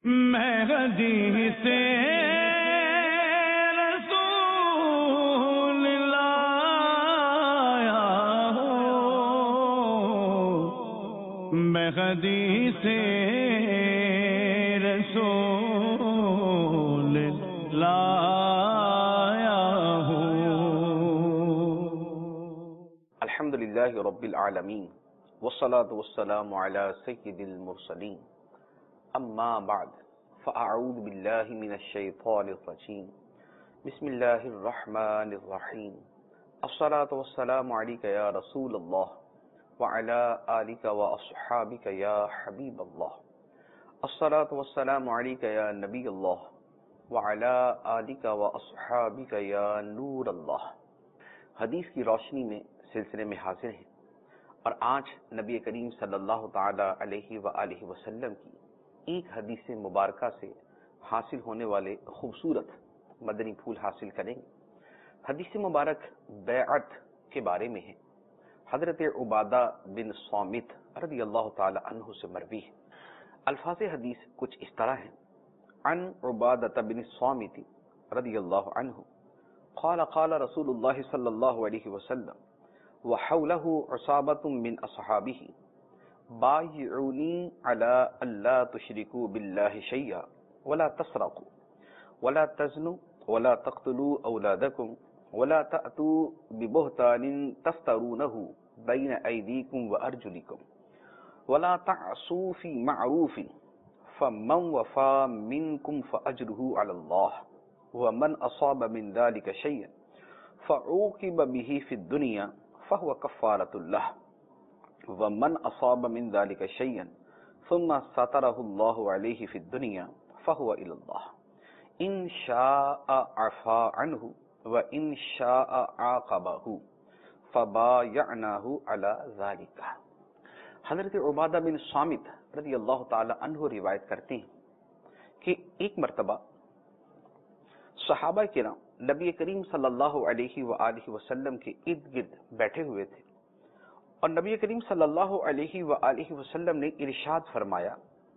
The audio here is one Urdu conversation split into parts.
میں حدیث رسول لایا ہوں، میں حدیث رسول لایا ہوں۔ الحمدللہ رب العالمین والصلاة والسلام علی سید المرسلین، اما بعد فاعوذ باللہ من الشیطان الرجیم، بسم اللہ الرحمن الرحیم، الصلاة والسلام علیک یا رسول اللہ وعلی آلک واصحابک یا حبیب اللہ، الصلاة والسلام علیک یا نبی اللہ وعلی آلک واصحابک یا نور اللہ۔ حدیث کی روشنی میں سلسلے میں حاضر ہیں، اور آج نبی کریم صلی اللہ تعالی علیہ وآلہ وسلم کی ایک حدیث مبارکہ سے حاصل ہونے والے خوبصورت مدنی پھول حاصل کریں گے۔ حدیث مبارک بیعت کے بارے میں ہے۔ حضرت عبادہ بن صامت رضی اللہ تعالی عنہ سے مروی ہے۔ الفاظ حدیث کچھ اس طرح ہیں: عن عبادہ بن صامت رضی اللہ عنہ قال قال رسول اللہ صلی اللہ علیہ وسلم وحولہ عصابۃ من اصحابہ بایعونی علی الا تشرکوا باللہ شیئا ولا تسرقوا ولا تزنوا ولا تقتلوا اولادکم ولا تأتوا ببہتان تفترونہ بین ایدیکم وارجلکم ولا تعصوا فی معروف فمن وفى منکم فاجرہ علی اللہ ومن اصاب من ذلك شیئا فعوقب به فی الدنیا فهو کفارۃ اللہ ومن اصاب من ذلك شيئا ثم ستره الله عليه في الدنيا فهو الى الله ان شاء عفا عنه وان شاء عاقبه فبايعناه على ذلك۔ حضرت عبادہ بن صامت رضی اللہ تعالی عنہ روایت کرتے ہیں کہ ایک مرتبہ صحابہ کرام نبی کریم صلی اللہ علیہ وآلہ وسلم کے ارد گرد بیٹھے ہوئے تھے، اور نبی کریم صلی اللہ علیہ وآلہ وسلم نے ارشاد فرمایا،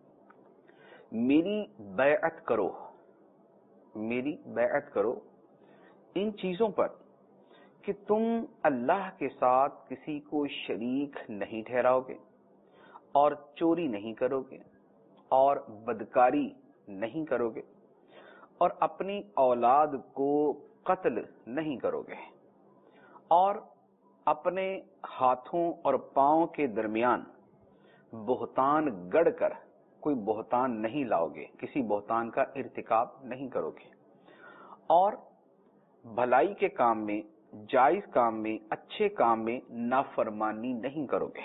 میری بیعت کرو، میری بیعت کرو ان چیزوں پر کہ تم اللہ کے ساتھ کسی کو شریک نہیں ٹھہراؤ گے، اور چوری نہیں کرو گے، اور بدکاری نہیں کرو گے، اور اپنی اولاد کو قتل نہیں کرو گے، اور اپنے ہاتھوں اور پاؤں کے درمیان بہتان گڑ کر کوئی بہتان نہیں لاؤ گے، کسی بہتان کا ارتکاب نہیں کرو گے، اور بھلائی کے کام میں، جائز کام میں، اچھے کام میں نافرمانی نہیں کرو گے۔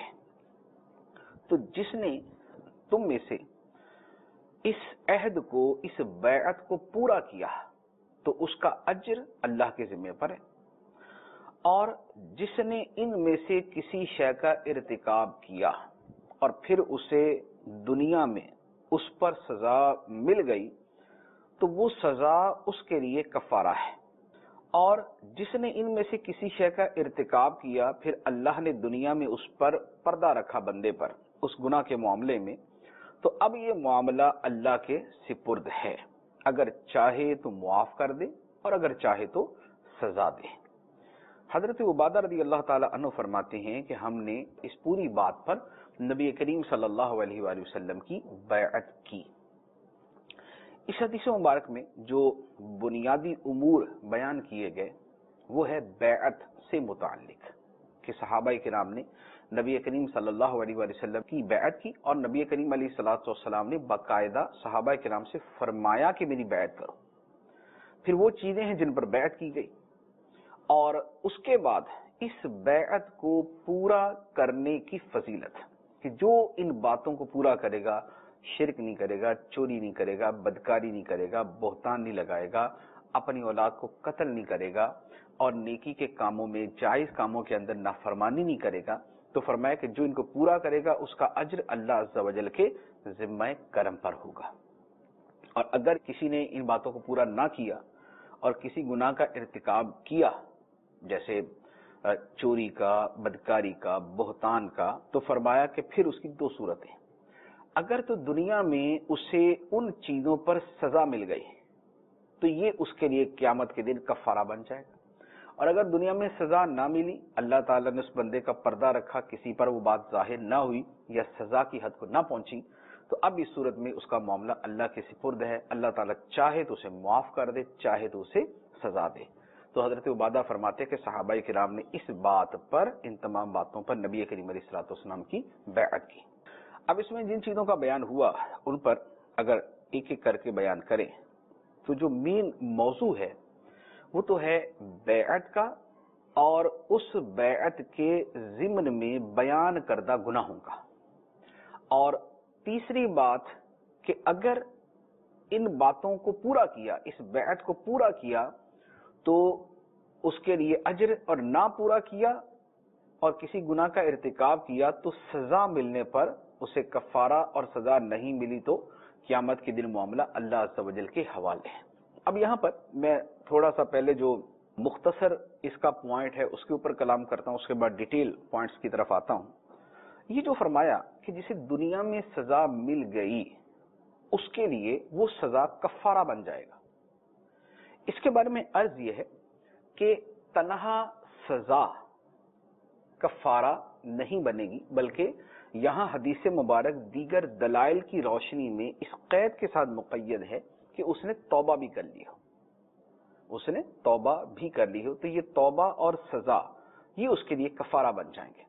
تو جس نے تم میں سے اس عہد کو، اس بیعت کو پورا کیا تو اس کا اجر اللہ کے ذمہ پر ہے، اور جس نے ان میں سے کسی شے کا ارتکاب کیا اور پھر اسے دنیا میں اس پر سزا مل گئی تو وہ سزا اس کے لیے کفارہ ہے، اور جس نے ان میں سے کسی شے کا ارتکاب کیا پھر اللہ نے دنیا میں اس پر پردہ رکھا، بندے پر، اس گناہ کے معاملے میں، تو اب یہ معاملہ اللہ کے سپرد ہے، اگر چاہے تو معاف کر دے اور اگر چاہے تو سزا دے۔ حضرت عبادہ رضی اللہ تعالی عنہ فرماتے ہیں کہ ہم نے اس پوری بات پر نبی کریم صلی اللہ علیہ وآلہ وسلم کی بیعت کی۔ اس حدیث مبارک میں جو بنیادی امور بیان کیے گئے وہ ہے بیعت سے متعلق، کہ صحابہ کرام نے نبی کریم صلی اللہ علیہ وآلہ وسلم کی بیعت کی، اور نبی کریم علیہ الصلوۃ والسلام نے باقاعدہ صحابہ کرام سے فرمایا کہ میری بیعت کرو۔ پھر وہ چیزیں ہیں جن پر بیعت کی گئی، اور اس کے بعد اس بیعت کو پورا کرنے کی فضیلت، کہ جو ان باتوں کو پورا کرے گا، شرک نہیں کرے گا، چوری نہیں کرے گا، بدکاری نہیں کرے گا، بہتان نہیں لگائے گا، اپنی اولاد کو قتل نہیں کرے گا، اور نیکی کے کاموں میں، جائز کاموں کے اندر نافرمانی نہیں کرے گا، تو فرمایا کہ جو ان کو پورا کرے گا اس کا اجر اللہ عز و جل کے ذمہ کرم پر ہوگا۔ اور اگر کسی نے ان باتوں کو پورا نہ کیا اور کسی گناہ کا ارتکاب کیا، جیسے چوری کا، بدکاری کا، بہتان کا، تو فرمایا کہ پھر اس کی دو صورتیں، اگر تو دنیا میں اسے ان چیزوں پر سزا مل گئی تو یہ اس کے لیے قیامت کے دن کفارہ بن جائے گا، اور اگر دنیا میں سزا نہ ملی، اللہ تعالیٰ نے اس بندے کا پردہ رکھا، کسی پر وہ بات ظاہر نہ ہوئی یا سزا کی حد کو نہ پہنچی، تو اب اس صورت میں اس کا معاملہ اللہ کے سپرد ہے، اللہ تعالیٰ چاہے تو اسے معاف کر دے، چاہے تو اسے سزا دے۔ تو حضرت عبادہ فرماتے کہ صحابہ کرام نے اس بات پر، ان تمام باتوں پر نبی کریم علیہ الصلوۃ والسلام کی بیعت کی۔ اب اس میں جن چیزوں کا بیان ہوا ان پر اگر ایک ایک کر کے بیان کریں تو جو مین موضوع ہے وہ تو ہے بیعت کا، اور اس بیعت کے ضمن میں بیان کردہ گناہوں کا، اور تیسری بات کہ اگر ان باتوں کو پورا کیا، اس بیعت کو پورا کیا تو اس کے لیے اجر، اور نہ پورا کیا اور کسی گناہ کا ارتکاب کیا تو سزا ملنے پر اسے کفارہ، اور سزا نہیں ملی تو قیامت کے دن معاملہ اللہ عز و جل کے حوالے ہے۔ اب یہاں پر میں تھوڑا سا پہلے جو مختصر اس کا پوائنٹ ہے اس کے اوپر کلام کرتا ہوں، اس کے بعد ڈیٹیل پوائنٹس کی طرف آتا ہوں۔ یہ جو فرمایا کہ جسے دنیا میں سزا مل گئی اس کے لیے وہ سزا کفارہ بن جائے گا، اس کے بارے میں عرض یہ ہے کہ تنہا سزا کفارہ نہیں بنے گی، بلکہ یہاں حدیث مبارک دیگر دلائل کی روشنی میں اس قید کے ساتھ مقید ہے کہ اس نے توبہ بھی کر لی ہو، اس نے توبہ بھی کر لی ہو، تو یہ توبہ اور سزا یہ اس کے لیے کفارہ بن جائیں گے۔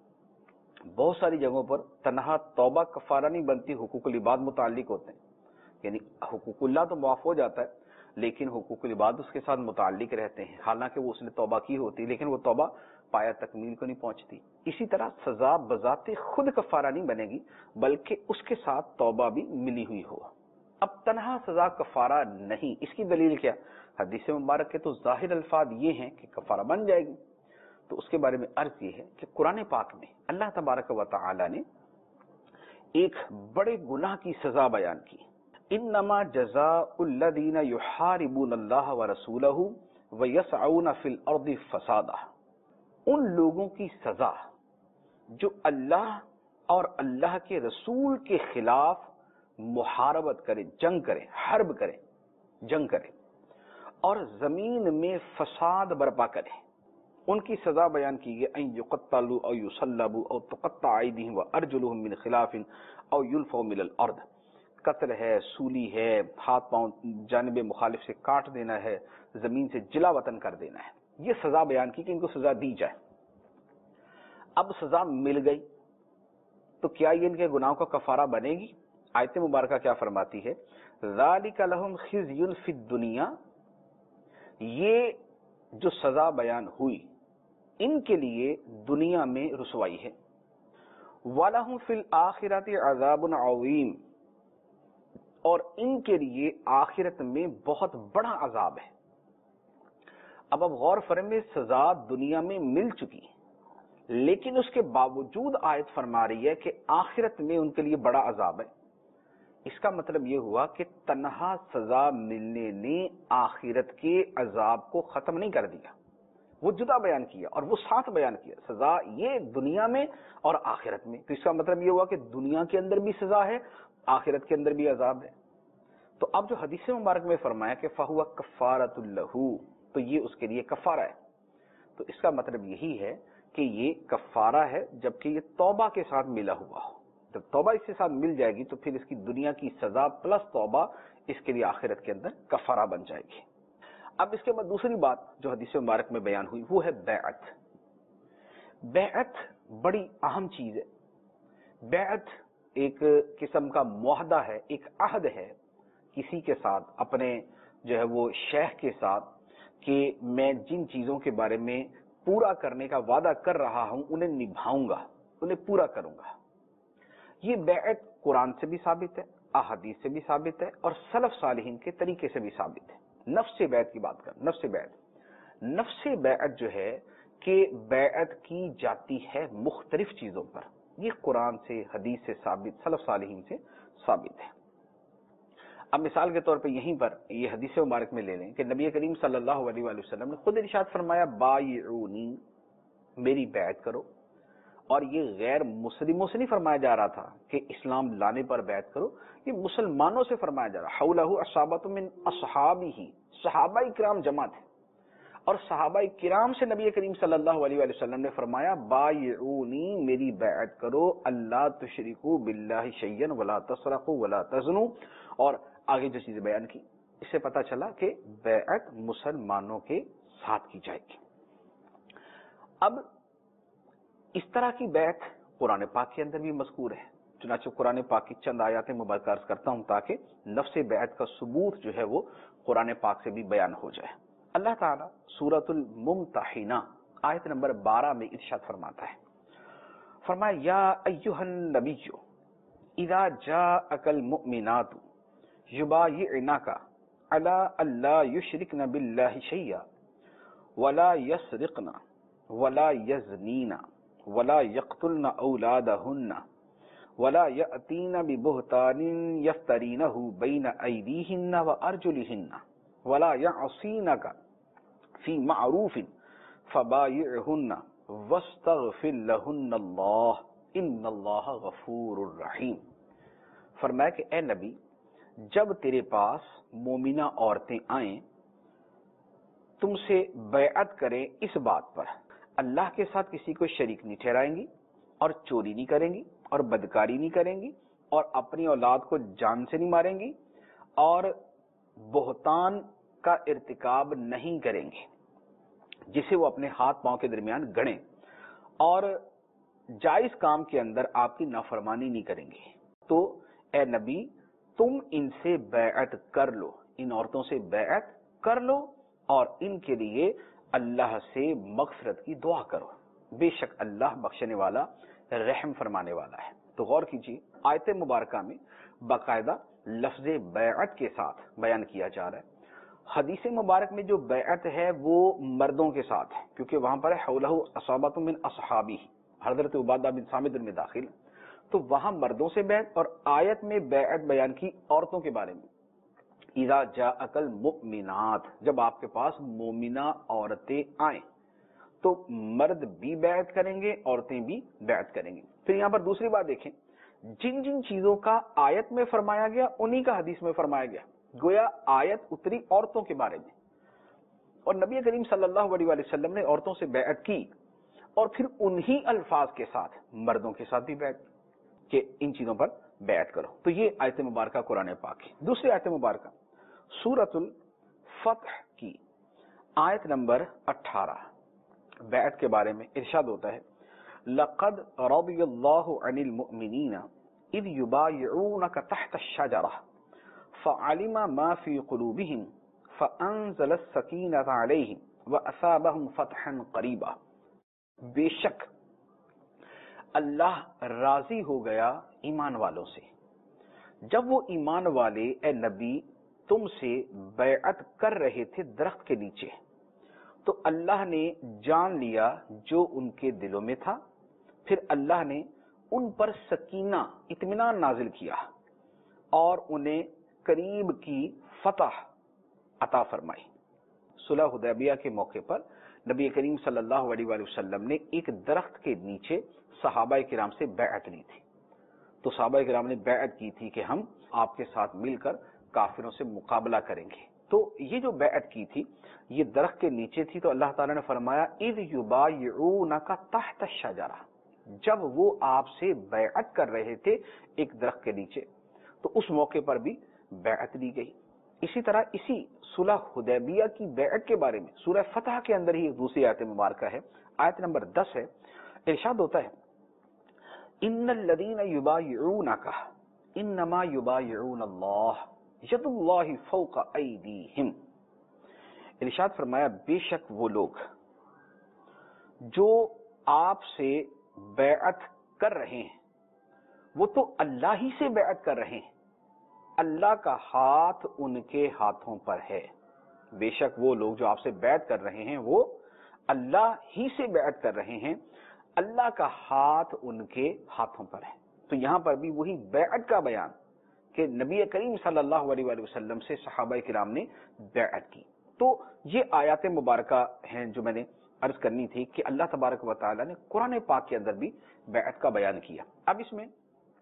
بہت ساری جگہوں پر تنہا توبہ کفارہ نہیں بنتی، حقوق العباد متعلق ہوتے ہیں، یعنی حقوق اللہ تو معاف ہو جاتا ہے لیکن حقوق العباد اس کے ساتھ متعلق رہتے ہیں، حالانکہ وہ اس نے توبہ کی ہوتی لیکن وہ توبہ پایا تکمیل کو نہیں پہنچتی۔ اسی طرح سزا بذات خود کفارہ نہیں بنے گی بلکہ اس کے ساتھ توبہ بھی ملی ہوئی ہو۔ اب تنہا سزا کفارہ نہیں، اس کی دلیل کیا؟ حدیث مبارک کے تو ظاہر الفاظ یہ ہیں کہ کفارہ بن جائے گی، تو اس کے بارے میں عرض یہ ہے کہ قرآن پاک میں اللہ تبارک و تعالی نے ایک بڑے گناہ کی سزا بیان کی۔ انما جزاء الذین یحاربون اللہ ورسولہ ویسعون فی الارض فسادا، ان لوگوں کی سزا جو اللہ اور اللہ کے رسول کے خلاف محاربت کرے، جنگ کرے، حرب کرے، جنگ کرے اور زمین میں فساد برپا کرے، ان کی سزا بیان کی گئی ان یقتلوا او یصلبوا او تقطع ایدیہم وارجلہم من خلاف او ینفوا من الارض، قتل ہے، سولی ہے، ہاتھ پاؤں جانب مخالف سے کاٹ دینا ہے، زمین سے جلا وطن کر دینا ہے، یہ سزا بیان کی کہ ان کو سزا دی جائے۔ اب سزا مل گئی تو کیا یہ ان کے گناہوں کا کفارہ بنے گی؟ آیت مبارکہ کیا فرماتی ہے؟ ذالک لہم خزی فی الدنیا، یہ جو سزا بیان ہوئی ان کے لیے دنیا میں رسوائی ہے، وَلَهُمْ فِي الْآخِرَةِ عَذَابٌ عَظِيمٌ، اور ان کے لیے آخرت میں بہت بڑا عذاب ہے۔ اب غور فرمائیں، سزا دنیا میں مل چکی لیکن اس کے باوجود آیت فرما رہی ہے کہ آخرت میں ان کے لیے بڑا عذاب ہے۔ اس کا مطلب یہ ہوا کہ تنہا سزا ملنے نے آخرت کے عذاب کو ختم نہیں کر دیا، وہ جدا بیان کیا اور وہ ساتھ بیان کیا، سزا یہ دنیا میں اور آخرت میں۔ تو اس کا مطلب یہ ہوا کہ دنیا کے اندر بھی سزا ہے، آخرت کے اندر بھی عذاب ہے۔ تو اب جو حدیث مبارک میں فرمایا کہ فَهُوَ كَفَّارَةٌ لَهُ، تو یہ اس کے لیے کفارہ ہے۔ تو اس کا مطلب یہی ہے کہ یہ کفارہ ہے جبکہ یہ توبہ کے ساتھ ملا ہوا ہو۔ جب توبہ اس کے ساتھ مل جائے گی تو پھر اس کی دنیا کی سزا پلس توبہ اس کے لیے آخرت کے اندر کفارہ بن جائے گی۔ اب اس کے بعد دوسری بات جو حدیث مبارک میں بیان ہوئی وہ ہے بیعت۔ بیعت بڑی اہم چیز ہے۔ بیعت ایک قسم کا معاہدہ ہے، ایک عہد ہے کسی کے ساتھ، اپنے جو ہے وہ شیخ کے ساتھ، کہ میں جن چیزوں کے بارے میں پورا کرنے کا وعدہ کر رہا ہوں انہیں نبھاؤں گا، انہیں پورا کروں گا۔ یہ بیعت قرآن سے بھی ثابت ہے، احادیث سے بھی ثابت ہے اور سلف صالحین کے طریقے سے بھی ثابت ہے۔ نفس بیعت کی بات کر، نفس بیعت، نفس بیعت جو ہے کہ بیعت کی جاتی ہے مختلف چیزوں پر، یہ قرآن سے، حدیث سے ثابت، سلف صالحین سے ثابت ہے۔ اب مثال کے طور پہ یہیں پر یہ حدیث مبارک میں لے لیں کہ نبی کریم صلی اللہ علیہ وآلہ وسلم نے خود ارشاد فرمایا بایعونی، میری بیعت کرو، اور یہ غیر مسلموں سے نہیں فرمایا جا رہا تھا کہ اسلام لانے پر بیعت کرو، یہ مسلمانوں سے فرمایا جا رہا. حولہ اصحابۃ من اصحابہ، صحابہ کرام جمع تھے، اور صحابہ کرام سے نبی کریم صلی اللہ علیہ وآلہ وسلم نے فرمایا بایعونی، میری بیعت کرو، اللہ تشرکوا باللہ شیئا ولا تسرقوا ولا تزنوا، اور آگے جو چیزیں بیان کی، اس سے پتہ چلا کہ بیعت مسلمانوں کے ساتھ کی جائے گی. اب اس طرح کی بیعت قرآن پاک کے اندر بھی مذکور ہے. چنانچہ قرآن پاک کی چند آیات مبارکہ عرض کرتا ہوں تاکہ لفظ بیعت کا ثبوت جو ہے وہ قرآن پاک سے بھی بیان ہو جائے. اللہ تعالیٰ سورۃ الممتحنہ آیت نمبر 12 میں ارشاد فرماتا ہے، فرمایا یا ایھا النبی اذا جاءک المؤمنات یبایعنک علی الا یشرکن باللہ شیئا ولا یسرقن ولا یزنین ولا یقتلن اولادہن ولا یأتین ببہتان یفترینہ بین ایدیہن وارجلہن ولا یعصینک فی معروف فبایعہن واستغفر لہن اللہ ان اللہ غفور الرحیم. فرمایا کہ اے نبی، جب تیرے پاس مومنہ عورتیں آئیں، تم سے بیعت کریں اس بات پر اللہ کے ساتھ کسی کو شریک نہیں ٹھہرائیں گی، اور چوری نہیں کریں گی، اور بدکاری نہیں کریں گی، اور اپنی اولاد کو جان سے نہیں ماریں گی، اور بہتان کا ارتکاب نہیں کریں گے جسے وہ اپنے ہاتھ پاؤں کے درمیان گڑیں، اور جائز کام کے اندر آپ کی نافرمانی نہیں کریں گے، تو اے نبی تم ان سے بیعت کر لو، ان عورتوں سے بیعت کر لو، اور ان کے لیے اللہ سے مغفرت کی دعا کرو، بے شک اللہ بخشنے والا رحم فرمانے والا ہے. تو غور کیجیے، آیت مبارکہ میں باقاعدہ لفظ بیعت کے ساتھ بیان کیا جا رہا ہے. حدیث مبارک میں جو بیعت ہے وہ مردوں کے ساتھ ہے، کیونکہ وہاں پر ہے حولہ اصحابۃ من اصحابہ، حضرت عبادہ بن صامت میں داخل، تو وہاں مردوں سے بیعت، اور آیت میں بیعت بیان کی عورتوں کے بارے میں. اذا جاءک المؤمنات، جب آپ کے پاس مومنہ عورتیں آئیں تو مرد بھی بیعت کریں گے، عورتیں بھی بیعت کریں گے. پھر یہاں پر دوسری بات دیکھیں، جن جن چیزوں کا آیت میں فرمایا گیا انہی کا حدیث میں فرمایا گیا. گویا آیت اتری عورتوں کے بارے میں، اور نبی کریم صلی اللہ علیہ وآلہ وسلم نے عورتوں سے بیعت کی، اور پھر انہی الفاظ کے ساتھ مردوں کے ساتھ بھی بیعت کہ ان چیزوں پر بیعت کرو. تو یہ آیت مبارکہ قرآن پاک ہے. دوسری آیت مبارکہ سورۃ الفتح کی آیت نمبر 18 بیعت کے بارے میں ارشاد ہوتا ہے، لقد رضی اللہ عن المؤمنین اذ یبایعونک تحت الشجرہ فعلم ما فی قلوبہم فانزل السکینۃ علیہم واثابہم فتحا قریبا. بے شک اللہ راضی ہو گیا ایمان والوں سے جب وہ ایمان والے اے نبی تم سے بیعت کر رہے تھے درخت کے نیچے، تو اللہ نے جان لیا جو ان کے دلوں میں تھا، پھر اللہ نے ان پر سکینہ اطمینان نازل کیا اور انہیں قریب کی فتح عطا فرمائی. صلح حدیبیہ کے موقع پر نبی کریم صلی اللہ علیہ وآلہ وسلم نے ایک درخت کے نیچے صحابہ کرام سے بیعت لی تھی. تو صحابہ کرام نے بیعت کی تھی کہ ہم آپ کے ساتھ مل کر کافروں سے مقابلہ کریں گے. تو یہ جو بیعت کی تھی یہ درخت کے نیچے تھی. تو اللہ تعالیٰ نے فرمایا اذ یبایعونک تحت الشجرہ، جب وہ آپ سے بیعت کر رہے تھے ایک درخت کے نیچے، تو اس موقع پر بھی بیعت لی گئی. اسی طرح اسی صلح حدیبیہ کی بیعت کے بارے میں سورہ فتح کے اندر ہی ایک دوسری آیت مبارکہ ہے، آیت نمبر 10 ہے. ارشاد ہوتا ہے ان الذین یبایعونک انما یبایعون اللہ ید اللہ فوق ایدیہم. ارشاد فرمایا بے شک وہ لوگ جو آپ سے بیعت کر رہے ہیں وہ تو اللہ ہی سے بیعت کر رہے ہیں، اللہ کا ہاتھ ان کے ہاتھوں پر ہے. بے شک وہ لوگ جو آپ سے بیعت کر رہے ہیں وہ اللہ ہی سے بیعت کر رہے ہیں، اللہ کا ہاتھ ان کے ہاتھوں پر ہے. تو یہاں پر بھی وہی بیعت کا بیان کہ نبی کریم صلی اللہ علیہ وآلہ وسلم سے صحابہ کرام نے بیعت کی. تو یہ آیات مبارکہ ہیں جو میں نے عرض کرنی تھی کہ اللہ تبارک و تعالیٰ نے قرآن پاک کے اندر بھی بیعت کا بیان کیا. اب اس میں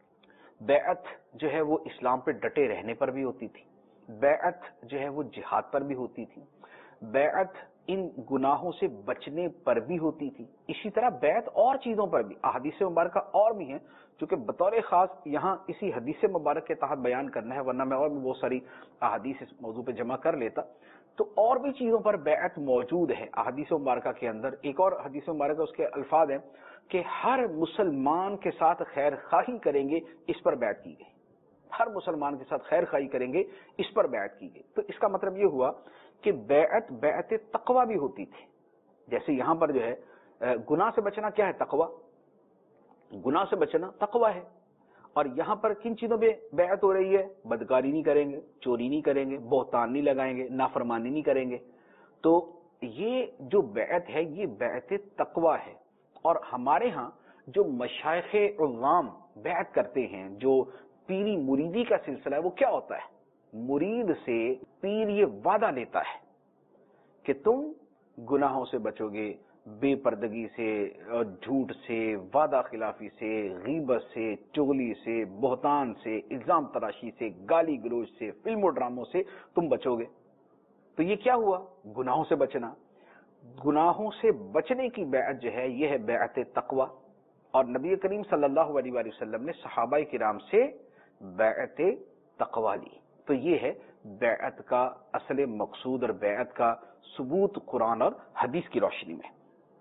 بیعت جو ہے وہ اسلام پہ ڈٹے رہنے پر بھی ہوتی تھی، بیعت جو ہے وہ جہاد پر بھی ہوتی تھی، بیعت ان گناہوں سے بچنے پر بھی ہوتی تھی، اسی طرح بیعت اور چیزوں پر بھی. احادیث مبارکہ اور بھی ہیں چونکہ بطور خاص یہاں اسی حدیث مبارک کے تحت بیان کرنا ہے، ورنہ میں اور بھی بہت ساری احادیث اس موضوع پہ جمع کر لیتا. تو اور بھی چیزوں پر بیعت موجود ہے احادیث مبارکہ کے اندر. ایک اور حدیث مبارکہ اس کے الفاظ ہیں کہ ہر مسلمان کے ساتھ خیر خواہی کریں گے، اس پر بیعت کی گئی. ہر مسلمان کے ساتھ خیر خواہی کریں گے، اس پر بیعت کی گئی. تو اس کا مطلب یہ ہوا کہ بیعت تقوی بھی ہوتی تھی. جیسے یہاں پر جو ہے گناہ سے بچنا کیا ہے؟ تقوی. گناہ سے بچنا تقوی ہے. اور یہاں پر کن چیزوں پہ بیعت ہو رہی ہے؟ بدکاری نہیں کریں گے، چوری نہیں کریں گے، بہتان نہیں لگائیں گے، نافرمانی نہیں کریں گے. تو یہ جو بیعت ہے یہ بیعت تقوی ہے. اور ہمارے ہاں جو مشائخ عظام بیعت کرتے ہیں، جو پیری مریدی کا سلسلہ ہے، وہ کیا ہوتا ہے؟ مرید سے پیر یہ وعدہ لیتا ہے کہ تم گناہوں سے بچو گے، بے پردگی سے، جھوٹ سے، وعدہ خلافی سے، غیبت سے، چغلی سے، بہتان سے، الزام تراشی سے، گالی گلوچ سے، فلم و ڈراموں سے تم بچو گے. تو یہ کیا ہوا؟ گناہوں سے بچنا. گناہوں سے بچنے کی بیعت جو ہے یہ ہے بیعت تقوی. اور نبی کریم صلی اللہ علیہ وآلہ وسلم نے صحابہ کرام سے بیعت تقوی لی. تو یہ ہے بیعت کا اصل مقصود اور بیعت کا ثبوت قرآن اور حدیث کی روشنی میں.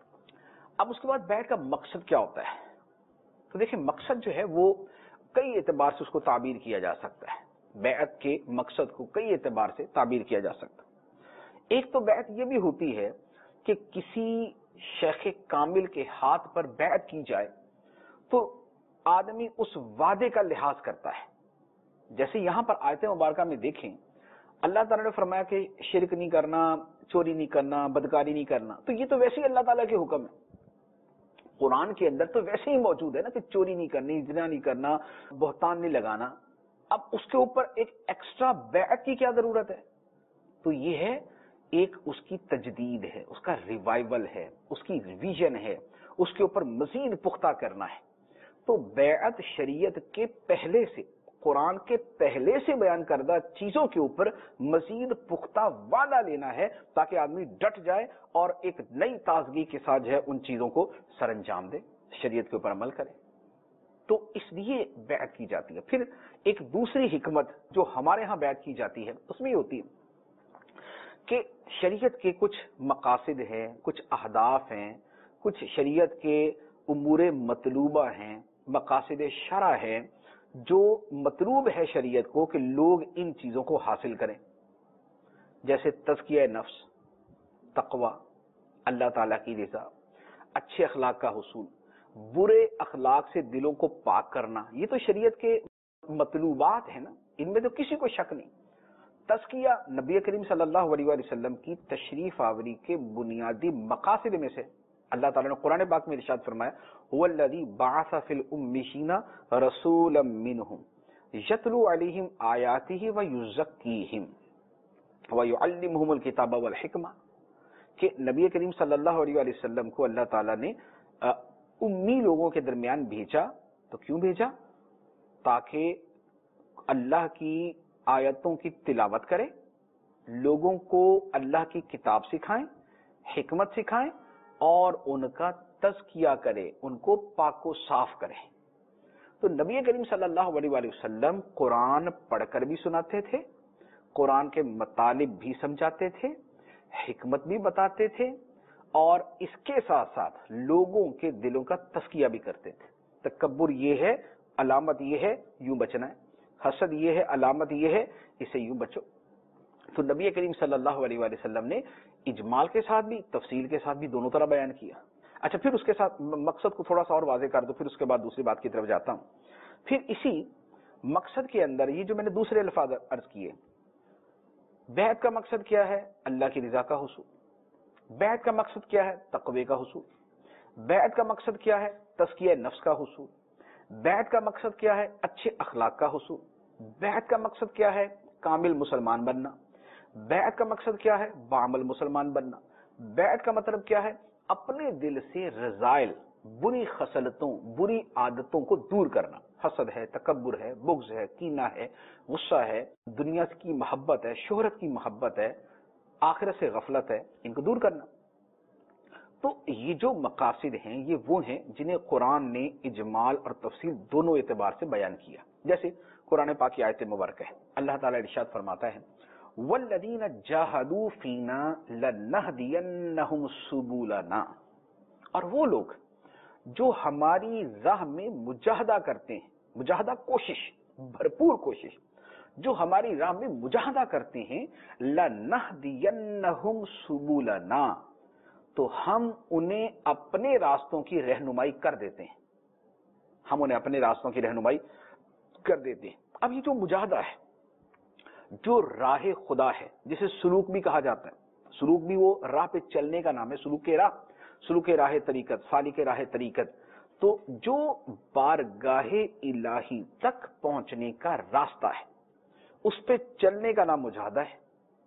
اب اس کے بعد بیعت کا مقصد کیا ہوتا ہے؟ تو دیکھیں مقصد جو ہے وہ کئی اعتبار سے اس کو تعبیر کیا جا سکتا ہے. بیعت کے مقصد کو کئی اعتبار سے تعبیر کیا جا سکتا ہے. ایک تو بیعت یہ بھی ہوتی ہے کہ کسی شیخ کامل کے ہاتھ پر بیعت کی جائے تو آدمی اس وعدے کا لحاظ کرتا ہے. جیسے یہاں پر آیت مبارکہ میں دیکھیں اللہ تعالیٰ نے فرمایا کہ شرک نہیں کرنا، چوری نہیں کرنا، بدکاری نہیں کرنا. تو یہ تو ویسے ہی اللہ تعالیٰ کے حکم ہے. قرآن کے اندر تو ویسے ہی موجود ہے نا کہ چوری نہیں کرنی، زنا نہیں کرنا، بہتان نہیں لگانا. اب اس کے اوپر ایک ایکسٹرا بیعت کی کیا ضرورت ہے؟ تو یہ ہے ایک اس کی تجدید ہے، اس کا ریوائول ہے، اس کی ریویژن ہے، اس کے اوپر مزید پختہ کرنا ہے. تو بیعت شریعت کے پہلے سے، قرآن کے پہلے سے بیان کردہ چیزوں کے اوپر مزید پختہ وعدہ لینا ہے تاکہ آدمی ڈٹ جائے اور ایک نئی تازگی کے ساتھ جو ہے ان چیزوں کو سر انجام دے، شریعت کے اوپر عمل کرے. تو اس لیے بیعت کی جاتی ہے. پھر ایک دوسری حکمت جو ہمارے ہاں بیعت کی جاتی ہے اس میں یہ ہوتی ہے کہ شریعت کے کچھ مقاصد ہیں، کچھ اہداف ہیں، کچھ شریعت کے امور مطلوبہ ہیں، مقاصد شرع ہیں جو مطلوب ہے شریعت کو کہ لوگ ان چیزوں کو حاصل کریں. جیسے تزکیہ نفس، تقوی، اللہ تعالیٰ کی رضا، اچھے اخلاق کا حصول، برے اخلاق سے دلوں کو پاک کرنا. یہ تو شریعت کے مطلوبات ہیں نا، ان میں تو کسی کو شک نہیں. تزکیہ نبی کریم صلی اللہ علیہ وآلہ وسلم کی تشریف آوری کے بنیادی مقاصد میں سے. اللہ تعالیٰ نے قرآن پاک میں ارشاد فرمایا هو الذی بعث فی الامین رسولا منہم یتلو علیہم آیاتہ ویزکیہم ویعلمہم الکتاب والحکمہ. کہ نبی کریم صلی اللہ علیہ وآلہ وسلم کو اللہ تعالیٰ نے امی لوگوں کے درمیان بھیجا. تو کیوں بھیجا؟ تاکہ اللہ کی آیتوں کی تلاوت کرے، لوگوں کو اللہ کی کتاب سکھائیں، حکمت سکھائیں اور ان کا تزکیہ کرے، ان کو پاک و صاف کرے. تو نبی کریم صلی اللہ علیہ وآلہ وسلم قرآن پڑھ کر بھی سناتے تھے، قرآن کے مطالب بھی سمجھاتے تھے، حکمت بھی بتاتے تھے، اور اس کے ساتھ ساتھ لوگوں کے دلوں کا تزکیہ بھی کرتے تھے. تکبر یہ ہے، علامت یہ ہے، یوں بچنا ہے. حسد یہ ہے، علامت یہ ہے، اسے یوں بچو. تو نبی کریم صلی اللہ علیہ وآلہ وسلم نے اجمال کے ساتھ بھی، تفصیل کے ساتھ بھی دونوں طرح بیان کیا. اچھا پھر اس کے ساتھ مقصد کو تھوڑا سا اور واضح کر دو، پھر اس کے بعد دوسری بات کی طرف جاتا ہوں. پھر اسی مقصد کے اندر یہ جو میں نے دوسرے الفاظ عرض کیے، بیعت کا مقصد کیا ہے؟ اللہ کی رضا کا حصول. بیعت کا مقصد کیا ہے؟ تقوی کا حصول. بیعت کا مقصد کیا ہے؟ تزکیہ نفس کا حصول. بیعت کا مقصد کیا ہے؟ اچھے اخلاق کا حصول. بیعت کا مقصد کیا ہے؟ کامل مسلمان بننا. بیعت کا مقصد کیا ہے؟ بعمل مسلمان بننا. بیعت کا مطلب کیا ہے؟ اپنے دل سے رذائل، بری خصلتوں، بری عادتوں کو دور کرنا. حسد ہے، تکبر ہے، بغض ہے، کینہ ہے، غصہ ہے، دنیا کی محبت ہے، شہرت کی محبت ہے، آخرت سے غفلت ہے، ان کو دور کرنا. تو یہ جو مقاصد ہیں یہ وہ ہیں جنہیں قرآن نے اجمال اور تفصیل دونوں اعتبار سے بیان کیا. جیسے قرآن پاک کی آیت مبارکہ ہے، اللہ تعالیٰ ارشاد فرماتا ہے وَالَّذِينَ جَاهَدُوا فِينَا لَنَهْدِيَنَّهُمْ سُبُلَنَا، اور وہ لوگ جو ہماری راہ میں مجاہدہ کرتے ہیں، مجاہدہ کوشش، بھرپور کوشش، جو ہماری راہ میں مجاہدہ کرتے ہیں، لَنَهْدِيَنَّهُمْ سُبُلَنَا، تو ہم انہیں اپنے راستوں کی رہنمائی کر دیتے ہیں. ہم انہیں اپنے راستوں کی رہنمائی کر دیتے ہیں. اب یہ جو مجاہدہ ہے، جو راہ خدا ہے، جسے سلوک بھی کہا جاتا ہے، سلوک بھی وہ راہ پہ چلنے کا نام ہے، سلوک راہ طریقت، سالک راہ طریقت. تو جو بارگاہ الہی تک پہنچنے کا راستہ ہے اس پہ چلنے کا نام مجاہدہ ہے.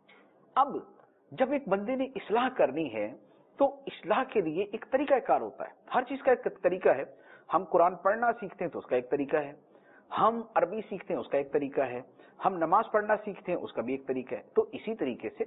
اب جب ایک بندے نے اصلاح کرنی ہے تو اصلاح کے لیے ایک طریقہ کار ہوتا ہے. ہر چیز کا ایک طریقہ ہے. ہم قرآن پڑھنا سیکھتے ہیں تو اس کا ایک طریقہ ہے، ہم عربی سیکھتے ہیں اس کا ایک طریقہ ہے، ہم نماز پڑھنا سیکھتے ہیں اس کا بھی ایک طریقہ ہے. تو اسی طریقے سے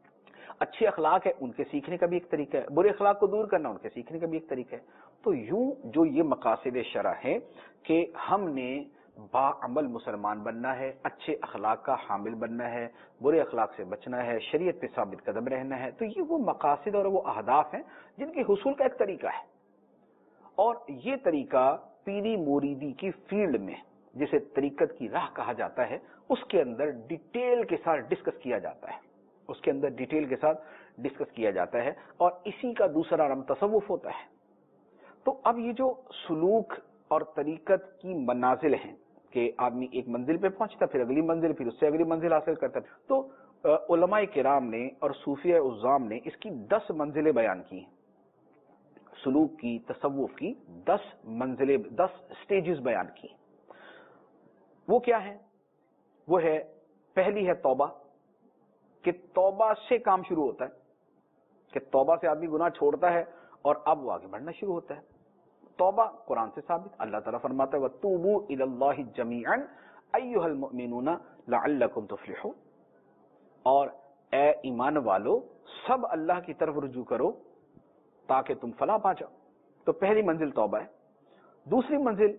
اچھے اخلاق ہے ان کے سیکھنے کا بھی ایک طریقہ ہے، برے اخلاق کو دور کرنا ان کے سیکھنے کا بھی ایک طریقہ ہے. تو یوں جو یہ مقاصد شرع ہے کہ ہم نے باعمل مسلمان بننا ہے، اچھے اخلاق کا حامل بننا ہے، برے اخلاق سے بچنا ہے، شریعت پہ ثابت قدم رہنا ہے، تو یہ وہ مقاصد اور وہ اہداف ہیں جن کے حصول کا ایک طریقہ ہے. اور یہ طریقہ پیری موریدی کی فیلڈ میں، جسے طریقت کی راہ کہا جاتا ہے، اس کے اندر ڈیٹیل کے ساتھ ڈسکس کیا جاتا ہے، اس کے اندر ڈیٹیل کے ساتھ ڈسکس کیا جاتا ہے، اور اسی کا دوسرا نام تصوف ہوتا ہے. تو اب یہ جو سلوک اور طریقت کی منازل ہیں کہ آدمی ایک منزل پہ پہنچتا، پھر اگلی منزل، پھر اس سے اگلی منزل حاصل کرتا ہے، تو علماء کرام نے اور صوفیہ عظام نے اس کی 10 منزلیں بیان کی ہیں. سلوک کی، تصوف کی 10 منزلیں، 10 سٹیجز بیان کی. وہ کیا ہے؟ وہ ہے، پہلی ہے توبہ، کہ توبہ سے کام شروع ہوتا ہے، کہ توبہ سے آدمی گناہ چھوڑتا ہے اور اب وہ آگے بڑھنا شروع ہوتا ہے. توبہ قرآن سے ثابت، اللہ تعالیٰ فرماتا ہے وَتُوبُوا إِلَى اللَّهِ جَمِيعًا أَيُّهَا الْمُؤْمِنُونَ لَعَلَّكُمْ تُفْلِحُونَ، اور اے ایمان والو سب اللہ کی طرف رجوع کرو تاکہ تم فلاح پا جاؤ. تو پہلی منزل توبہ ہے. دوسری منزل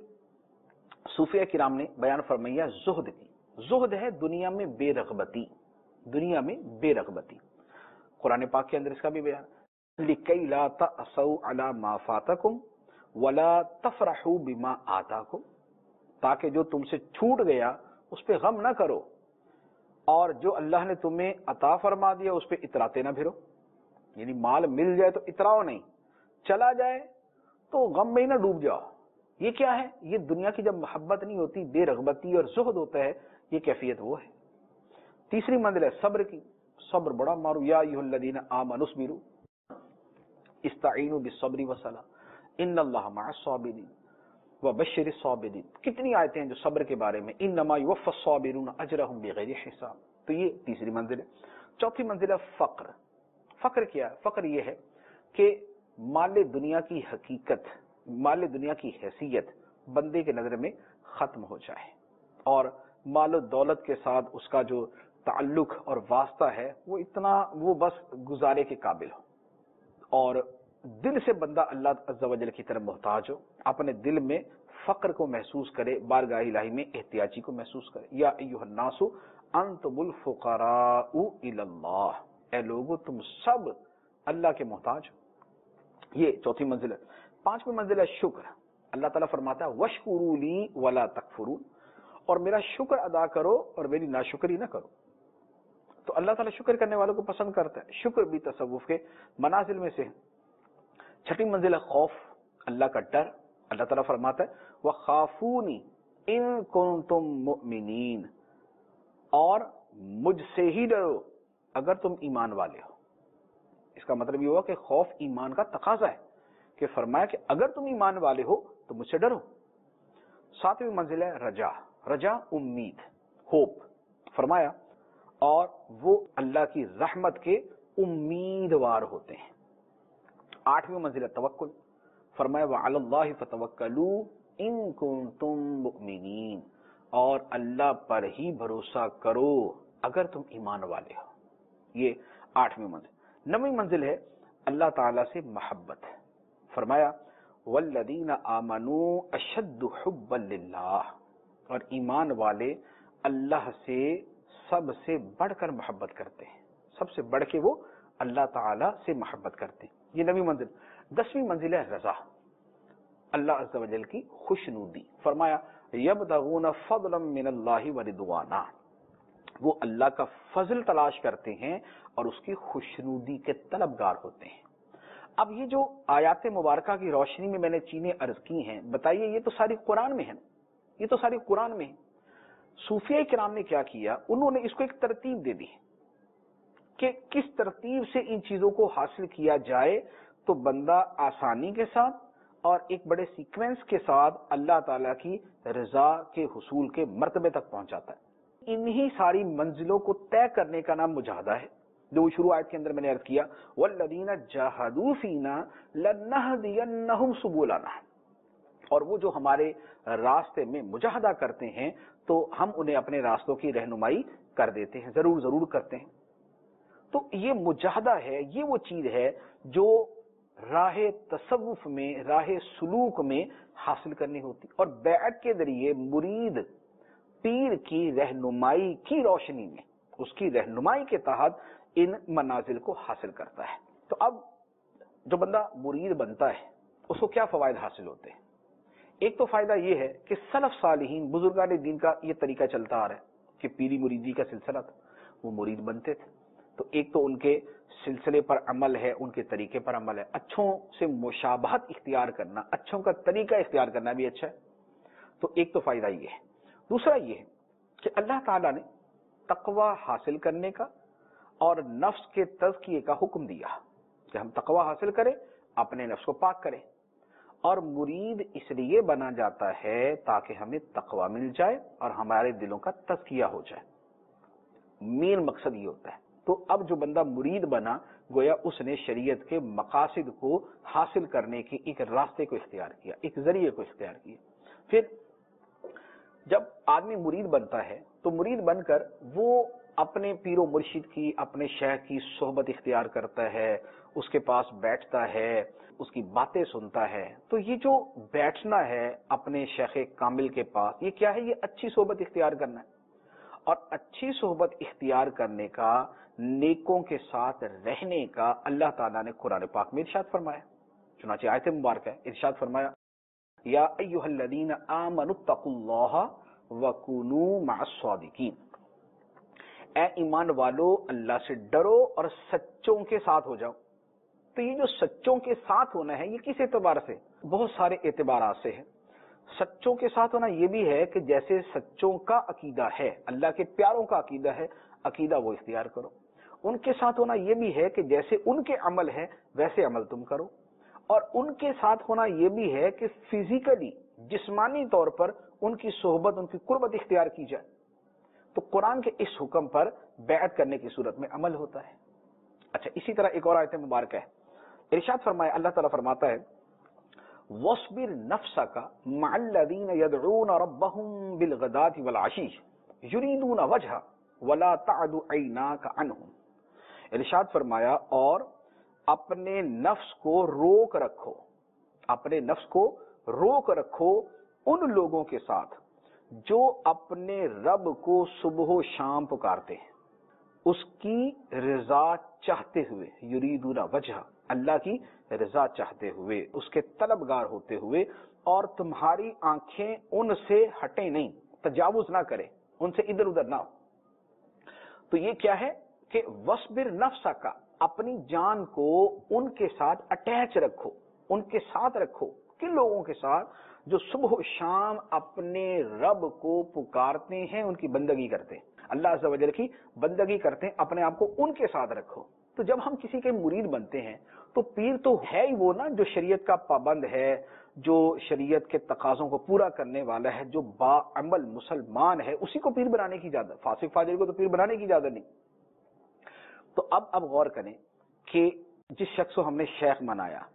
صوفیہ کرام نے بیان فرمائی ہے زہد کی. زہد ہے دنیا میں بے رغبتی، دنیا میں بے رغبتی. قرآن پاک کے اندر اس کا بھی بیان لِكَيْ لَا تَأْسَوْا عَلَى مَا فَاتَكُمْ وَلَا تَفْرَحُوا بِمَا آتَاكُمْ، تاکہ جو تم سے چھوٹ گیا اس پہ غم نہ کرو، اور جو اللہ نے تمہیں عطا فرما دیا اس پہ اتراتے نہ پھرو. یعنی مال مل جائے تو اتراؤ نہیں، چلا جائے تو غم میں ہی نہ ڈوب جاؤ. یہ کیا ہے؟ یہ دنیا کی جب محبت نہیں ہوتی، بے رغبتی اور زہد ہوتا ہے، یہ کیفیت وہ ہے. تیسری منزل ہے صبر کی. صبر بڑا مارو، یا ایھا الذین آمنوا اصبروا استعینوا بالصبر والصلاۃ ان اللہ مع الصابرین وبشر الصابرین. کتنی آیتیں ہیں جو صبر کے بارے میں، انما یوفی الصابرون اجرهم بغیر حساب. تو یہ تیسری منزل ہے. چوتھی منزل ہے فقر. فقر کیا ہے؟ فقر یہ ہے کہ مال دنیا کی حقیقت، مال دنیا کی حیثیت بندے کے نظر میں ختم ہو جائے، اور مال و دولت کے ساتھ اس کا جو تعلق اور واسطہ ہے وہ اتنا، وہ بس گزارے کے قابل ہو، اور دل سے بندہ اللہ عز و جل کی طرف محتاج ہو، اپنے دل میں فقر کو محسوس کرے، بارگاہ الہی میں احتیاجی کو محسوس کرے. یا ایھا الناس انتم الفقراء الی اللہ، اے لوگو تم سب اللہ کے محتاج ہو. یہ چوتھی منزل ہے. پانچویں منزل ہے شکر. اللہ تعالیٰ فرماتا ہے وَاشْکُرُوا لِی وَلَا تَکْفُرُونَ، اور میرا شکر ادا کرو اور میری ناشکری نہ کرو. تو اللہ تعالیٰ شکر کرنے والوں کو پسند کرتا ہے. شکر بھی تصوف کے منازل میں سے ہے. چھٹی منزل ہے خوف، اللہ کا ڈر. اللہ تعالیٰ فرماتا ہے وَخَافُونِی إِن كُنتُم مُؤْمِنِینَ، اور مجھ سے ہی ڈرو اگر تم ایمان والے ہو. اس کا مطلب یہ ہوا کہ خوف ایمان کا تقاضا ہے، کہ فرمایا کہ اگر تم ایمان والے ہو تو مجھ سے ڈرو. ساتویں منزل ہے رجا. رجا امید، ہوپ. فرمایا اور وہ اللہ کی رحمت کے امیدوار ہوتے ہیں. 8ویں منزل ہے توکل. فرمایا وعلی اللہ فتوکلوا ان کنتم مؤمنین، اور اللہ پر ہی بھروسہ کرو اگر تم ایمان والے ہو. یہ 8ویں منزل. 9ویں منزل ہے اللہ تعالیٰ سے محبت. فرمایا والذین آمنوا اشد حبا للہ، اور ایمان والے اللہ سے سب سے بڑھ کر محبت کرتے ہیں، سب سے بڑھ کے وہ اللہ تعالیٰ سے محبت کرتے ہیں. یہ 9ویں منزل. 10ویں منزل ہے رضا، اللہ عز و جل کی خوشنودی. فرمایا یبتغون فضلا من اللہ ورضوانا، وہ اللہ کا فضل تلاش کرتے ہیں اور اس کی خوشنودی کے طلبگار ہوتے ہیں. اب یہ جو آیات مبارکہ کی روشنی میں میں نے چیزیں عرض کی ہیں، بتائیے یہ تو ساری قرآن میں ہے، یہ تو ساری قرآن میں ہے. صوفیہ کرام نے کیا کیا، انہوں نے اس کو ایک ترتیب دے دی کہ کس ترتیب سے ان چیزوں کو حاصل کیا جائے تو بندہ آسانی کے ساتھ اور ایک بڑے سیکوینس کے ساتھ اللہ تعالیٰ کی رضا کے حصول کے مرتبے تک پہنچ جاتا ہے. انہی ساری منزلوں کو طے کرنے کا نام مجاہدہ ہے، جو شروع آیت کے اندر میں نے عرض کیا والذین جاہدوا فینا لنہدینہم سبلنا، اور وہ جو ہمارے راستے میں مجاہدہ کرتے ہیں تو ہم انہیں اپنے راستوں کی رہنمائی کر دیتے ہیں، ضرور ضرور کرتے ہیں. تو یہ مجاہدہ ہے، یہ وہ چیز ہے جو راہ تصوف میں، راہ سلوک میں حاصل کرنی ہوتی، اور بیعت کے ذریعے مرید پیر کی رہنمائی کی روشنی میں، اس کی رہنمائی کے تحت ان منازل کو حاصل کرتا ہے. تو اب جو بندہ مرید بنتا ہے اس کو کیا فوائد حاصل ہوتے ہیں؟ ایک تو فائدہ یہ ہے کہ سلف صالحین بزرگان دین کا یہ طریقہ چلتا آ رہا ہے کہ پیری مریدی کا سلسلہ تھا، وہ مرید بنتے تھے تو ایک تو ان کے سلسلے پر عمل ہے، ان کے طریقے پر عمل ہے. اچھوں سے مشابہت اختیار کرنا، اچھوں کا طریقہ اختیار کرنا بھی اچھا ہے. تو ایک تو فائدہ یہ ہے. دوسرا یہ ہے کہ اللہ تعالیٰ نے تقوی حاصل کرنے کا اور نفس کے تزکیے کا حکم دیا کہ ہم تقوی حاصل کریں، اپنے نفس کو پاک کریں. اور مرید اس لیے بنا جاتا ہے تاکہ ہمیں تقوی مل جائے اور ہمارے دلوں کا تزکیہ ہو جائے. مین مقصد یہ ہوتا ہے. تو اب جو بندہ مرید بنا گویا اس نے شریعت کے مقاصد کو حاصل کرنے کے ایک راستے کو اختیار کیا، ایک ذریعے کو اختیار کیا. پھر جب آدمی مرید بنتا ہے تو مرید بن کر وہ اپنے پیر و مرشد کی، اپنے شیخ کی صحبت اختیار کرتا ہے، اس کے پاس بیٹھتا ہے، اس کی باتیں سنتا ہے. تو یہ جو بیٹھنا ہے اپنے شیخ کامل کے پاس، یہ کیا ہے؟ یہ اچھی صحبت اختیار کرنا ہے. اور اچھی صحبت اختیار کرنے کا، نیکوں کے ساتھ رہنے کا اللہ تعالیٰ نے قرآن پاک میں ارشاد فرمایا. چنانچہ آیت مبارکہ ہے، ارشاد فرمایا یا ایھا الذین آمنوا اتقوا اللہ وکونوا مع الصادقین، اے ایمان والو اللہ سے ڈرو اور سچوں کے ساتھ ہو جاؤ. تو یہ جو سچوں کے ساتھ ہونا ہے یہ کس اعتبار سے؟ بہت سارے اعتبارات سے ہے. سچوں کے ساتھ ہونا یہ بھی ہے کہ جیسے سچوں کا عقیدہ ہے، اللہ کے پیاروں کا عقیدہ ہے، عقیدہ وہ اختیار کرو. ان کے ساتھ ہونا یہ بھی ہے کہ جیسے ان کے عمل ہے ویسے عمل تم کرو. اور ان کے ساتھ ہونا یہ بھی ہے کہ فزیکلی، جسمانی طور پر ان کی صحبت، ان کی قربت اختیار کی جائے. تو قرآن کے اس حکم پر بیعت کرنے کی صورت میں عمل ہوتا ہے. اچھا، اسی طرح ایک اور آیت مبارکہ ہے، ارشاد فرمایا، اللہ تعالیٰ فرماتا ہے وَاصْبِرْ نَفْسَكَ مَعَ الَّذِينَ يَدْعُونَ رَبَّهُمْ بِالْغَدَاةِ وَالْعَشِيِّ يُرِيدُونَ وَجْهَهُ وَلَا تَعْدُ عَيْنَاكَ عَنْهُمْ. ارشاد فرمایا اور اپنے نفس کو روک رکھو، اپنے نفس کو روک رکھو ان لوگوں کے ساتھ جو اپنے رب کو صبح و شام پکارتے ہیں، اس کی رضا چاہتے ہوئے، یریدون وجہ، اللہ کی رضا چاہتے ہوئے، اس کے طلبگار ہوتے ہوئے، اور تمہاری آنکھیں ان سے ہٹیں نہیں، تجاوز نہ کرے، ان سے ادھر ادھر نہ ہو. تو یہ کیا ہے کہ وَاصْبِرْ نَفْسَكَ، اپنی جان کو ان کے ساتھ اٹیچ رکھو، ان کے ساتھ رکھو. کن لوگوں کے ساتھ؟ جو صبح و شام اپنے رب کو پکارتے ہیں، ان کی بندگی کرتے ہیں، اللہ عز و جل کی بندگی کرتے ہیں، اپنے آپ کو ان کے ساتھ رکھو. تو جب ہم کسی کے مرید بنتے ہیں تو پیر تو ہے ہی وہ نا جو شریعت کا پابند ہے، جو شریعت کے تقاضوں کو پورا کرنے والا ہے، جو باعمل مسلمان ہے، اسی کو پیر بنانے کی اجازت، فاسق فاجر کو تو پیر بنانے کی اجازت نہیں. تو اب غور کریں کہ جس شخص کو ہم نے شیخ منایا،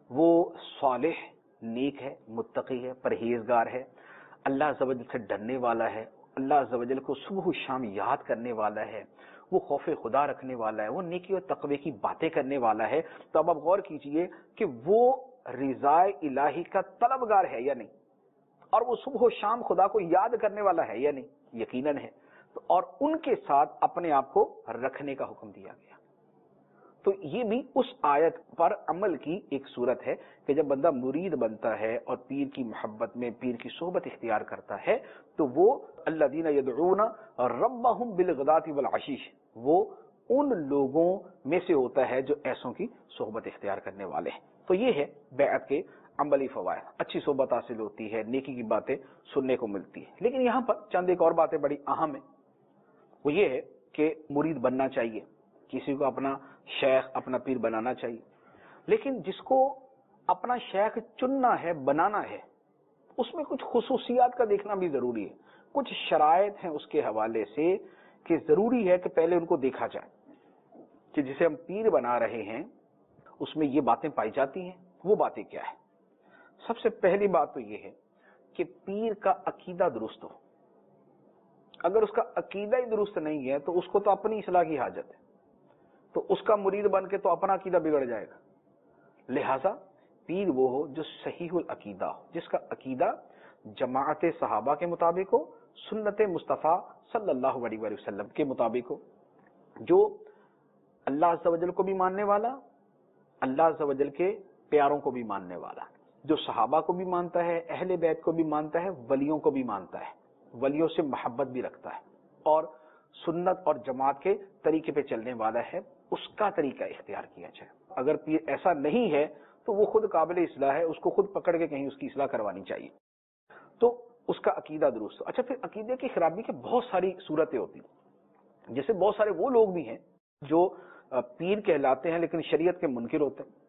وہ صالح نیک ہے، متقی ہے، پرہیزگار ہے، اللہ عز و جل سے ڈرنے والا ہے، اللہ عز و جل کو صبح و شام یاد کرنے والا ہے، وہ خوف خدا رکھنے والا ہے، وہ نیکی اور تقوی کی باتیں کرنے والا ہے، تو اب آپ غور کیجئے کہ وہ رضا الہی کا طلبگار ہے یا نہیں، اور وہ صبح و شام خدا کو یاد کرنے والا ہے یا نہیں، یقیناً ہے، تو اور ان کے ساتھ اپنے آپ کو رکھنے کا حکم دیا گیا۔ تو یہ بھی اس آیت پر عمل کی ایک صورت ہے کہ جب بندہ مرید بنتا ہے اور پیر کی محبت میں پیر کی صحبت اختیار کرتا ہے تو وہ الذین یدعون ربہم بالغداۃ والعشی، وہ ان لوگوں میں سے ہوتا ہے جو ایسوں کی صحبت اختیار کرنے والے ہیں۔ تو یہ ہے بیعت کے عملی فوائد، اچھی صحبت حاصل ہوتی ہے، نیکی کی باتیں سننے کو ملتی ہے۔ لیکن یہاں پر چند ایک اور باتیں بڑی اہم ہیں، وہ یہ ہے کہ مرید بننا چاہیے، کسی کو اپنا شیخ اپنا پیر بنانا چاہیے، لیکن جس کو اپنا شیخ چننا ہے، بنانا ہے، اس میں کچھ خصوصیات کا دیکھنا بھی ضروری ہے، کچھ شرائط ہیں اس کے حوالے سے کہ ضروری ہے کہ پہلے ان کو دیکھا جائے کہ جسے ہم پیر بنا رہے ہیں اس میں یہ باتیں پائی جاتی ہیں، وہ باتیں کیا ہے۔ سب سے پہلی بات تو یہ ہے کہ پیر کا عقیدہ درست ہو۔ اگر اس کا عقیدہ ہی درست نہیں ہے تو اس کو تو اپنی اصلاح کی حاجت ہے، تو اس کا مرید بن کے تو اپنا عقیدہ بگڑ جائے گا۔ لہذا پیر وہ ہو جو صحیح العقیدہ ہو، جس کا عقیدہ جماعت صحابہ کے مطابق ہو، سنت مصطفیٰ صلی اللہ علیہ وآلہ وسلم کے مطابق ہو، جو اللہ عز و جل کو بھی ماننے والا، اللہ عز و جل کے پیاروں کو بھی ماننے والا، جو صحابہ کو بھی مانتا ہے، اہل بیت کو بھی مانتا ہے، ولیوں کو بھی مانتا ہے، ولیوں سے محبت بھی رکھتا ہے، اور سنت اور جماعت کے طریقے پہ چلنے والا ہے، اس کا طریقہ اختیار کیا جائے۔ اگر پیر ایسا نہیں ہے تو وہ خود قابل اصلاح ہے، اس کو خود پکڑ کے کہیں اس کی اصلاح کروانی چاہیے، تو اس کا عقیدہ درست ہو۔ اچھا، پھر عقیدے کی خرابی کی بہت ساری صورتیں ہوتی ہیں، جیسے بہت سارے وہ لوگ بھی ہیں جو پیر کہلاتے ہیں لیکن شریعت کے منکر ہوتے ہیں،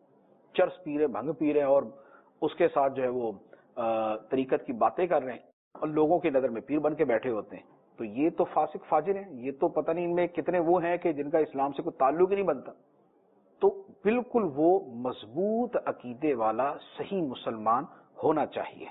چرس پیر ہے، بھنگ پیر ہے، اور اس کے ساتھ جو ہے وہ طریقت کی باتیں کر رہے ہیں اور لوگوں کی نظر میں پیر بن کے بیٹھے ہوتے ہیں، تو یہ تو فاسق فاجر ہیں، یہ تو پتہ نہیں ان میں کتنے وہ ہیں کہ جن کا اسلام سے کوئی تعلق ہی نہیں بنتا۔ تو بالکل وہ مضبوط عقیدے والا صحیح مسلمان ہونا چاہیے۔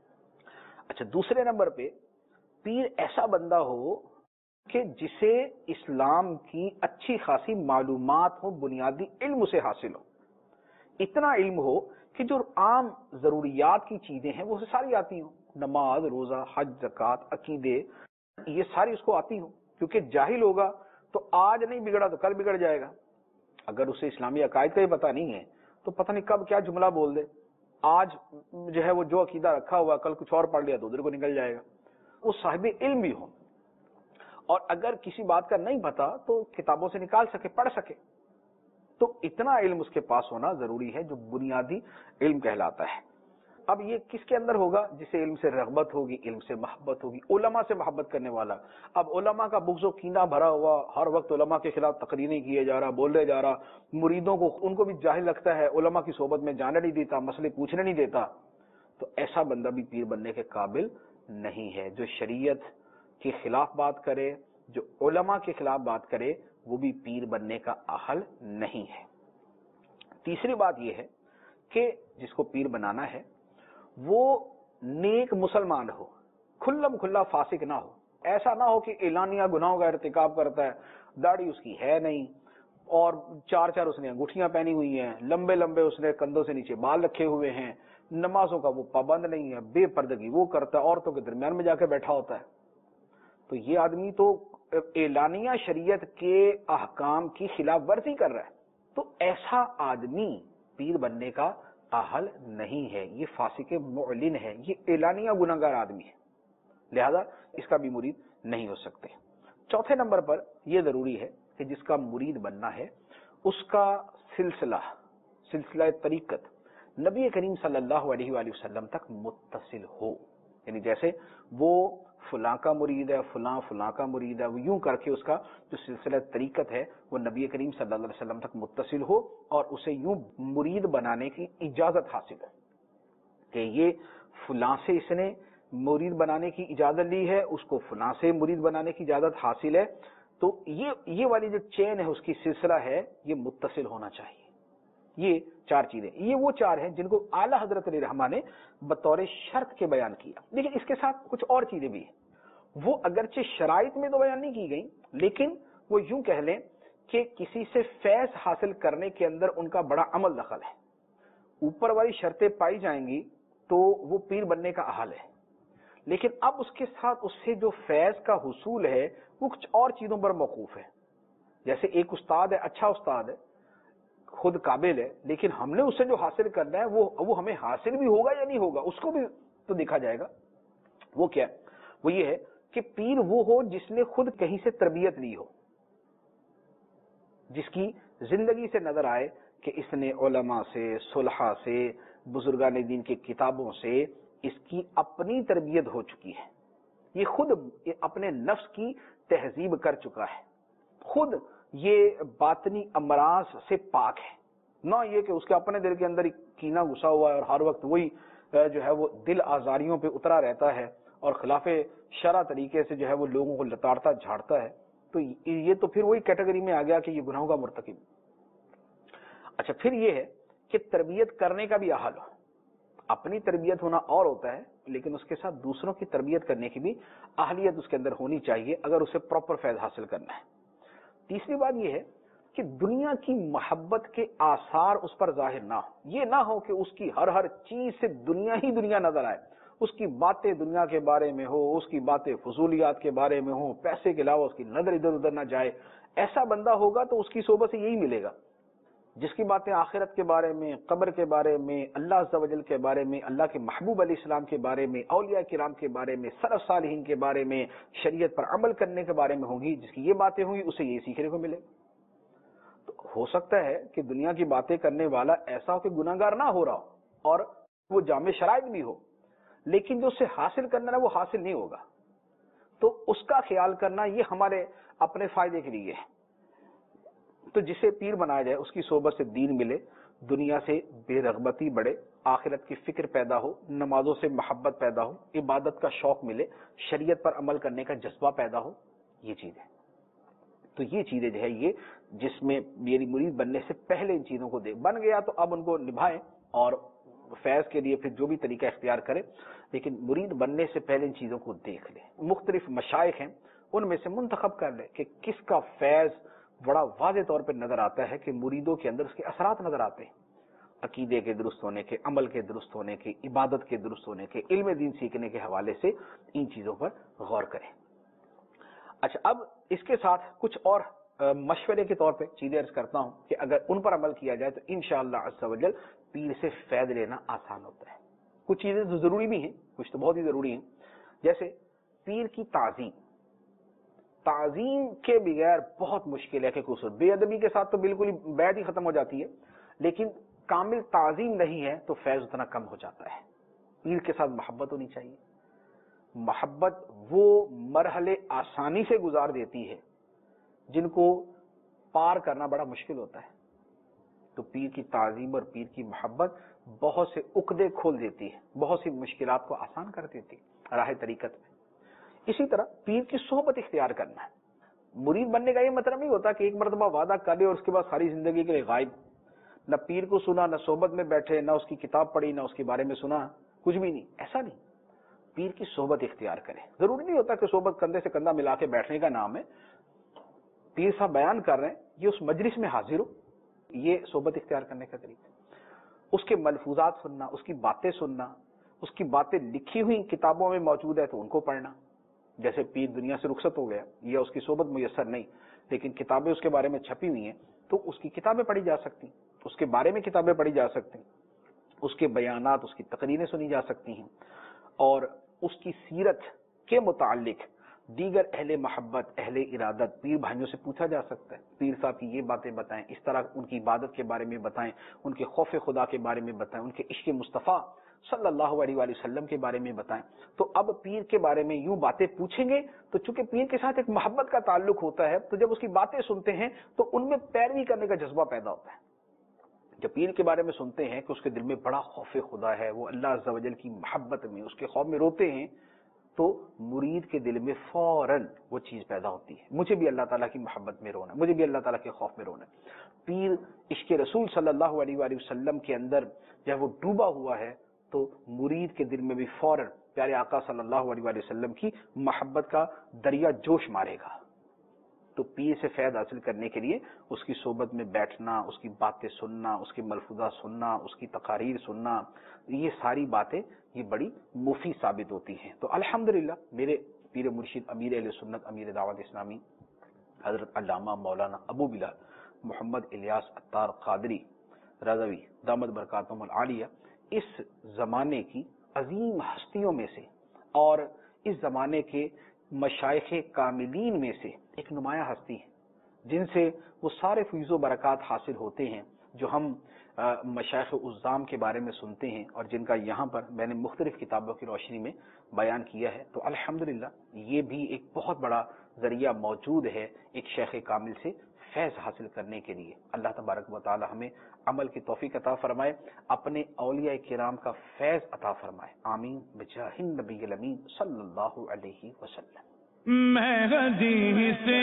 اچھا، دوسرے نمبر پہ پیر ایسا بندہ ہو کہ جسے اسلام کی اچھی خاصی معلومات ہو، بنیادی علم اسے حاصل ہو، اتنا علم ہو کہ جو عام ضروریات کی چیزیں ہیں وہ اسے ساری آتی ہوں، نماز، روزہ، حج، زکوٰۃ، عقیدے، یہ ساری اس کو آتی ہوں، کیونکہ جاہل ہوگا تو آج نہیں بگڑا تو کل بگڑ جائے گا۔ اگر اسے اسلامی عقائد کا ہی پتہ نہیں ہے تو پتہ نہیں کب کیا جملہ بول دے، آج جو ہے وہ جو عقیدہ رکھا ہوا کل کچھ اور پڑھ لیا تو ادھر کو نکل جائے گا۔ وہ صاحب علم بھی ہو، اور اگر کسی بات کا نہیں پتا تو کتابوں سے نکال سکے، پڑھ سکے، تو اتنا علم اس کے پاس ہونا ضروری ہے جو بنیادی علم کہلاتا ہے۔ اب یہ کس کے اندر ہوگا؟ جسے علم سے رغبت ہوگی، علم سے محبت ہوگی، علماء سے محبت کرنے والا۔ اب علماء کا بغض و کینہ بھرا ہوا، ہر وقت علماء کے خلاف تقریریں کیے جا رہا، بولے جا رہا، مریدوں کو ان کو بھی جاہل لگتا ہے، علماء کی صحبت میں جانے نہیں دیتا، مسئلے پوچھنے نہیں دیتا، تو ایسا بندہ بھی پیر بننے کے قابل نہیں ہے۔ جو شریعت کے خلاف بات کرے، جو علماء کے خلاف بات کرے، وہ بھی پیر بننے کا اہل نہیں ہے۔ تیسری بات یہ ہے کہ جس کو پیر بنانا ہے وہ نیک مسلمان ہو، کھلم کھلا فاسق نہ ہو۔ ایسا نہ ہو کہ اعلانیہ گناہوں کا ارتکاب کرتا ہے، داڑھی اس کی ہے نہیں، اور چار چار اس نے انگوٹھیاں پہنی ہوئی ہیں، لمبے لمبے اس نے کندھوں سے نیچے بال رکھے ہوئے ہیں، نمازوں کا وہ پابند نہیں ہے، بے پردگی وہ کرتا ہے، عورتوں کے درمیان میں جا کے بیٹھا ہوتا ہے، تو یہ آدمی تو اعلانیہ شریعت کے احکام کی خلاف ورزی کر رہا ہے، تو ایسا آدمی پیر بننے کا اہل نہیں ہے، یہ فاسق معلن ہے، یہ اعلانیہ گناہگار آدمی ہے، لہذا اس کا بھی مرید نہیں ہو سکتے۔ چوتھے نمبر پر یہ ضروری ہے کہ جس کا مرید بننا ہے اس کا سلسلہ طریقت نبی کریم صلی اللہ علیہ وآلہ وسلم تک متصل ہو، یعنی جیسے وہ فلاں کا مرید ہے، فلاں کا مرید ہے، وہ یوں کر کے اس کا جو سلسلہ طریقت ہے وہ نبی کریم صلی اللہ علیہ وسلم تک متصل ہو، اور اسے یوں مرید بنانے کی اجازت حاصل ہو کہ یہ فلاں سے اس نے مرید بنانے کی اجازت لی ہے، اس کو فلاں سے مرید بنانے کی اجازت حاصل ہے، تو یہ والی جو چین ہے، اس کی سلسلہ ہے، یہ متصل ہونا چاہیے۔ یہ 4 چیزیں، یہ وہ 4 ہیں جن کو اعلیٰ حضرت علیہ رحمہ نے بطور شرط کے بیان کیا. لیکن اس کے ساتھ کچھ اور چیزیں بھی ہیں، وہ اگرچہ شرائط میں تو بیان نہیں کی گئی، لیکن وہ یوں کہہ لیں کہ کسی سے فیض حاصل کرنے کے اندر ان کا بڑا عمل دخل ہے. اوپر والی شرطیں پائی جائیں گی تو وہ پیر بننے کا اہل ہے، لیکن اب اس کے ساتھ اس سے جو فیض کا حصول ہے وہ کچھ اور چیزوں پر موقوف ہے. جیسے ایک استاد ہے، اچھا استاد ہے، خود قابل ہے، لیکن ہم نے اس سے جو حاصل کرنا ہے وہ ہمیں حاصل بھی ہوگا یا نہیں ہوگا، اس کو بھی تو دیکھا جائے گا. وہ کیا ہے؟ وہ یہ ہے کہ پیر وہ ہو جس نے خود کہیں سے تربیت لی ہو، جس کی زندگی سے نظر آئے کہ اس نے علماء سے، صلحاء سے، بزرگان دین کی کتابوں سے اس کی اپنی تربیت ہو چکی ہے، یہ خود اپنے نفس کی تہذیب کر چکا ہے، خود یہ باطنی امراض سے پاک ہے. نہ یہ کہ اس کے اپنے دل کے اندر کینہ گھسا ہوا ہے اور ہر وقت وہی جو ہے وہ دل آزاریوں پہ اترا رہتا ہے اور خلاف شرع طریقے سے جو ہے وہ لوگوں کو لتاڑتا جھاڑتا ہے. تو یہ تو پھر وہی کیٹیگری میں آ گیا کہ یہ گناہوں کا مرتکب. اچھا، پھر یہ ہے کہ تربیت کرنے کا بھی اہل ہو. اپنی تربیت ہونا اور ہوتا ہے، لیکن اس کے ساتھ دوسروں کی تربیت کرنے کی بھی اہلیت اس کے اندر ہونی چاہیے اگر اسے پراپر فیض حاصل کرنا ہے. تیسری بات یہ ہے کہ دنیا کی محبت کے آثار اس پر ظاہر نہ ہو. یہ نہ ہو کہ اس کی ہر چیز سے دنیا ہی دنیا نظر آئے، اس کی باتیں دنیا کے بارے میں ہو، اس کی باتیں فضولیات کے بارے میں ہو، پیسے کے علاوہ اس کی نظر ادھر ادھر نہ جائے. ایسا بندہ ہوگا تو اس کی صحبت سے یہی ملے گا، جس کی باتیں آخرت کے بارے میں، قبر کے بارے میں، اللہ عز و جل کے بارے میں، اللہ کے محبوب علیہ السلام کے بارے میں، اولیاء کرام کے بارے میں، سلف صالحین کے بارے میں، شریعت پر عمل کرنے کے بارے میں ہوں گی. جس کی یہ باتیں ہوں گی اسے یہ سیکھنے کو ملے. تو ہو سکتا ہے کہ دنیا کی باتیں کرنے والا ایسا ہو کہ گناہ گار نہ ہو رہا ہو اور وہ جامع شرائط بھی ہو، لیکن جو اسے حاصل کرنا ہے وہ حاصل نہیں ہوگا. تو اس کا خیال کرنا یہ ہمارے اپنے فائدے کے لیے ہے. تو جسے پیر بنایا جائے اس کی صحبت سے دین ملے، دنیا سے بے رغبتی بڑھے، آخرت کی فکر پیدا ہو، نمازوں سے محبت پیدا ہو، عبادت کا شوق ملے، شریعت پر عمل کرنے کا جذبہ پیدا ہو. یہ چیزیں تو یہ چیزیں جو ہے یہ جس میں میری مرید بننے سے پہلے ان چیزوں کو بن گیا تو اب ان کو نبھائیں اور فیض کے لیے پھر جو بھی طریقہ اختیار کرے، لیکن مرید بننے سے پہلے ان چیزوں کو دیکھ لے. مختلف مشائخ ہیں، ان میں سے منتخب کر لے کہ کس کا فیض بڑا واضح طور پہ نظر آتا ہے کہ مریدوں کے اندر اس کے اثرات نظر آتے ہیں، عقیدے کے درست ہونے کے، عمل کے درست ہونے کے، عبادت کے درست ہونے کے، علم دین سیکھنے کے حوالے سے ان چیزوں پر غور کریں. اچھا، اب اس کے ساتھ کچھ اور مشورے کے طور پہ چیزیں عرض کرتا ہوں کہ اگر ان پر عمل کیا جائے تو انشاءاللہ عز و جل پیر سے فیض لینا آسان ہوتا ہے. کچھ چیزیں تو ضروری بھی ہیں، کچھ تو بہت ہی ضروری ہیں. جیسے پیر کی تعظیم کے بغیر بہت مشکل ہے کہ کچھ بے ادبی کے ساتھ تو بالکل ہی بیعت ہی ختم ہو جاتی ہے، لیکن کامل تعظیم نہیں ہے تو فیض اتنا کم ہو جاتا ہے. پیر کے ساتھ محبت ہونی چاہیے. محبت وہ مرحلے آسانی سے گزار دیتی ہے جن کو پار کرنا بڑا مشکل ہوتا ہے. تو پیر کی تعظیم اور پیر کی محبت بہت سے عقدے کھول دیتی ہے، بہت سی مشکلات کو آسان کر دیتی ہے راہ طریقت میں. اسی طرح پیر کی صحبت اختیار کرنا ہے. مرید بننے کا یہ مطلب نہیں ہوتا کہ ایک مرتبہ وعدہ کر لے اور اس کے بعد ساری زندگی کے لیے غائب، نہ پیر کو سنا، نہ صحبت میں بیٹھے، نہ اس کی کتاب پڑھی، نہ اس کے بارے میں سنا، کچھ بھی نہیں. ایسا نہیں، پیر کی صحبت اختیار کرے. ضروری نہیں ہوتا کہ صحبت کندھے سے کندھا ملا کے بیٹھنے کا نام ہے. پیر صاحب بیان کر رہے ہیں، یہ اس مجلس میں حاضر ہو، یہ صحبت اختیار کرنے کا طریقہ. اس کے ملفوظات سننا، اس کی باتیں سننا، اس کی باتیں لکھی ہوئی کتابوں میں موجود ہے تو ان کو پڑھنا. جیسے پیر دنیا سے رخصت ہو گیا یا اس کی صحبت میسر نہیں، لیکن کتابیں اس کے بارے میں چھپی ہوئی ہیں تو اس کی کتابیں پڑھی جا سکتی، اس کے بارے میں کتابیں پڑھی جا سکتی، اس کے بیانات، اس کی تقریریں سنی جا سکتی ہیں، اور اس کی سیرت کے متعلق دیگر اہل محبت، اہل ارادت پیر بھائیوں سے پوچھا جا سکتا ہے. پیر صاحب کی یہ باتیں بتائیں، اس طرح ان کی عبادت کے بارے میں بتائیں، ان کے خوف خدا کے بارے میں بتائیں، ان کے عشق مصطفیٰ صلی اللہ علیہ وآلہ وسلم کے بارے میں بتائیں. تو اب پیر کے بارے میں یوں باتیں پوچھیں گے تو چونکہ پیر کے ساتھ ایک محبت کا تعلق ہوتا ہے تو جب اس کی باتیں سنتے ہیں تو ان میں پیروی کرنے کا جذبہ پیدا ہوتا ہے. جب پیر کے بارے میں سنتے ہیں کہ اس کے دل میں بڑا خوف خدا ہے، وہ اللہ عز و جل کی محبت میں، اس کے خوف میں روتے ہیں، تو مرید کے دل میں فوراً وہ چیز پیدا ہوتی ہے، مجھے بھی اللہ تعالیٰ کی محبت میں رونا ہے، مجھے بھی اللہ تعالیٰ کے خوف میں رونا ہے۔ پیر عشق رسول صلی اللہ علیہ وآلہ وسلم کے اندر جب وہ ڈوبا ہوا ہے تو مرید کے دل میں بھی فوراً پیارے آقا صلی اللہ علیہ وآلہ وسلم کی محبت کا دریا جوش مارے گا۔ تو پیر سے فیض حاصل کرنے کے لیے اس کی صحبت میں بیٹھنا، اس کی باتیں سننا، اس کی ملفوظہ سننا، اس کی تقاریر سننا، یہ ساری باتیں یہ بڑی مفید ثابت ہوتی ہیں۔ تو الحمدللہ میرے پیر مرشد امیر اہل سنت امیر دعوت اسلامی حضرت علامہ مولانا ابو بلال محمد الیاس عطار قادری رضوی دامت برکاتہم العالیہ اس زمانے کی عظیم ہستیوں میں سے اور اس زمانے کے مشائخ کاملین میں سے ایک نمایاں ہستی ہے، جن سے وہ سارے فیض و برکات حاصل ہوتے ہیں جو ہم مشائخ عظام کے بارے میں سنتے ہیں اور جن کا یہاں پر میں نے مختلف کتابوں کی روشنی میں بیان کیا ہے۔ تو الحمدللہ یہ بھی ایک بہت بڑا ذریعہ موجود ہے ایک شیخ کامل سے فیض حاصل کرنے کے لیے۔ اللہ تبارک و تعالی ہمیں عمل کی توفیق عطا فرمائے، اپنے اولیاء کرام کا فیض عطا فرمائے، آمین بجاہ النبی الامین صلی اللہ علیہ وسلم۔ مہدی سے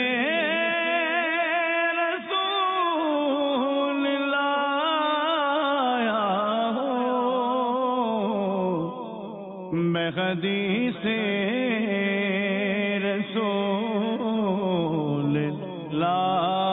رسول لایا ہو، مہدی سے رسول لایا